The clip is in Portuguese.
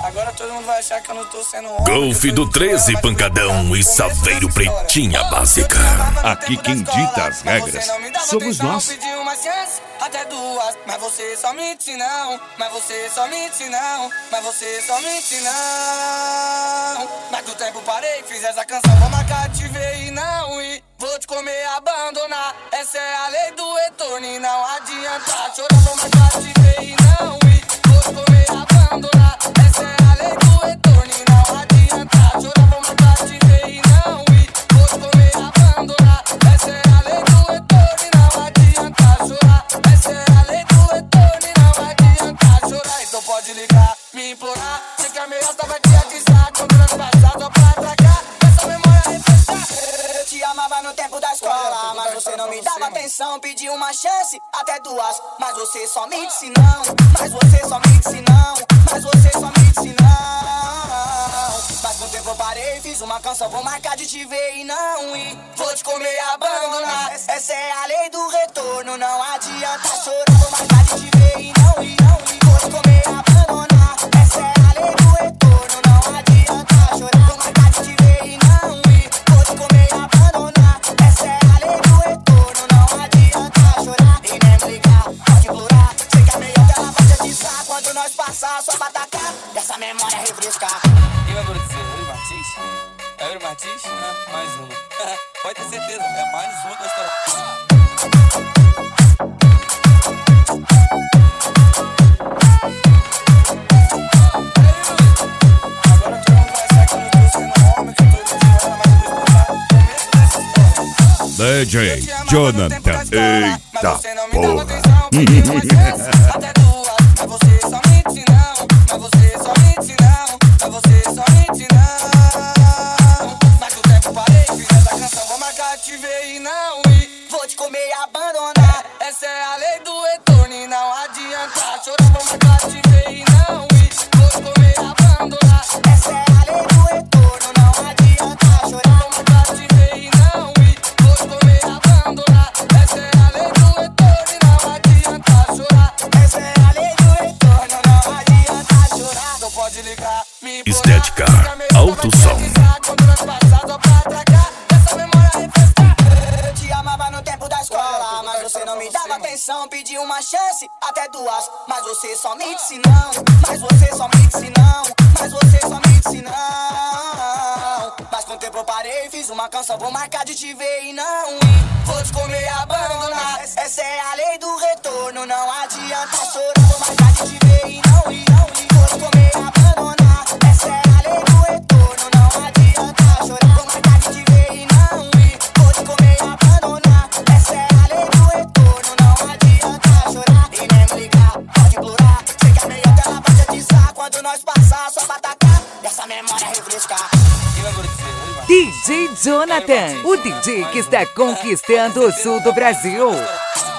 Agora todo mundo vai achar que eu não tô sendo homem. Golf do 13, pancadão e Saveiro Pretinha Básica. Aqui quem dita as regras somos nós. Pedi uma chance, até duas, mas você só mente não. Mas você só mente não. Mas você só mente não. Mas do tempo parei, fiz essa canção, vou marcar, te ver e não ir. Vou te comer, abandonar. Essa é a lei do retorno e não adianta chorar, vou marcar, te ver e não ir. Vou te comer, abandonar. Essa é a lei do retorno e não adianta chorar, vou marcar, te ver e não ir. Vou te comer, abandonar. Essa é a lei do retorno e não adianta chorar. Essa é a lei do retorno e não adianta chorar. Então pode ligar, me implorar. Sei que a melhor vai te avisar quando nós passar só pra atracar. Essa memória refrescar. Eu te amava no tempo da escola, mas você não me dava atenção. Pedi uma chance, até duas, mas você só me disse não. Mas você só me disse não. Mas você só me disse não. Mas com o tempo eu parei, fiz uma canção, vou marcar de te ver e não ir. Vou te comer e abandonar. Essa é a lei do retorno, não adianta chorar, vou marcar de te ver e não ir. Vou te comer e abandonar. Essa é a lei do retorno, não adianta chorar, vou marcar de te ver e não ir. Vou te comer e abandonar. Essa é a lei do retorno, não adianta chorar e nem me ligar, pode implorar. Sei que a melhor dela vai te atiçar quando nós passar só pra atacar. Essa memória refrescar. Quem vai produzir? Yuri Martins? É Yuri Martins? Mais uma. Pode ter certeza, é mais uma da história. Agora todo mundo vai achar que eu não tô sendo homem, que eu tô desesperado, mas eu vou explicar. DJ Jonathan. Eita porra. Até duas, mas você só mente não. Mas você só mente não. Mas você só mente não. Mas do tempo parei, fiz essa canção, vou marcar, te ver e não ir. Vou te comer e abandonar. Essa é a lei do retorno e não adianta chorar, vou marcar, te ver e não ir. Vou te comer e abandonar. Essa é a lei do retorno, não adianta chorar, vou marcar, te ver e não ir. Vou te comer e abandonar. Essa é a lei do retorno e não adianta chorar. Essa é a lei do retorno, não adianta chorar. Então pode ligar, me implorar. Estética, alto som. Quando nós passar só pra atracar. Essa memória refrescar. Eu te amava no tempo da escola, mas você não me dava atenção. Pedi uma chance, até duas, mas você só me disse não. Mas você só me disse não. Mas você só me disse não. Mas com o tempo eu parei, fiz uma canção, vou marcar de te ver e não ir. Vou te comer e abandonar. Essa é a lei do retorno, não adianta chorar, vou marcar de te ver e não ir. Vou te comer e abandonar. Essa é a lei do retorno, não adianta chorar, vou marcar de te ver e não ir. Vou te comer e abandonar. Essa é a lei do retorno, não adianta chorar e nem me ligar, pode implorar. Sei que a melhor dela vai te atiçar quando nós passar só pra atacar. Essa memória refrescar. Quem vai produzir? Yuri Martins? DJ Jonathan, o DJ que está conquistando o sul do Brasil.